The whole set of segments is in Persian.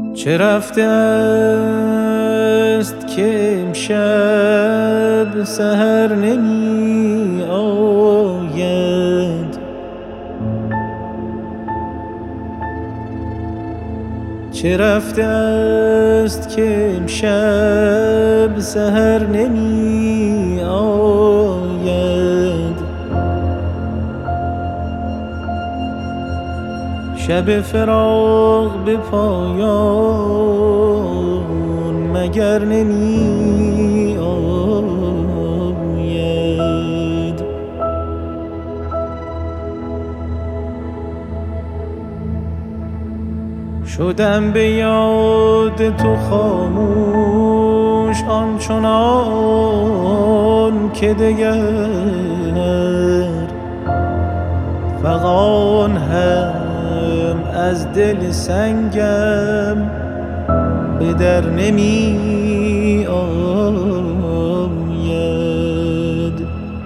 چه رفته است که امشب سحر نمی آید؟ چه رفته است که امشب سحر نمی آید؟ شب فراق به پایان مگر نمی آید؟ شدم به یاد تو خاموش آنچنان که دگر فغان هم از دل سنگم به در نمی آید.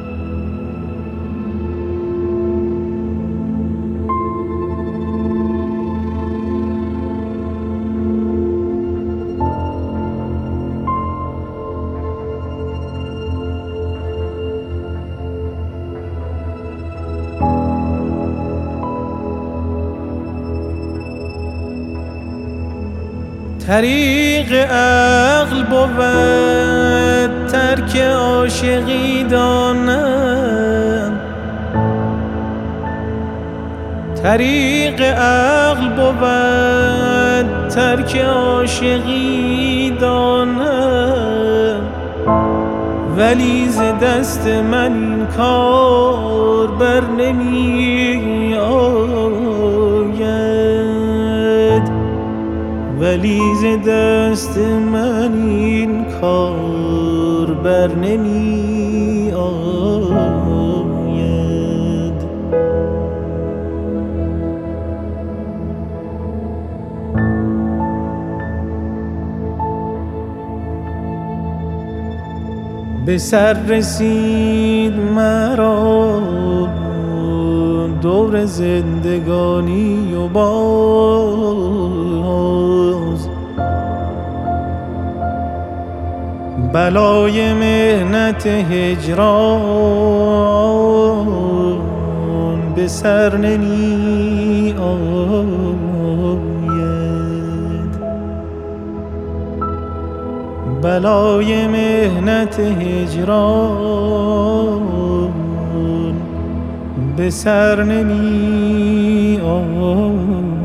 طریق عقل بود ترک عاشقی دانم، طریق عقل بود ترک عاشقی دانم، ولی ز دست من این کار بر نمی آید، ولی ز دست من این کار بر نمی آید. به سر رسید مرا دور زندگانی و باز بلای محنت هجران به سر نمی آید، بلای محنت هجران به سر نمی آید.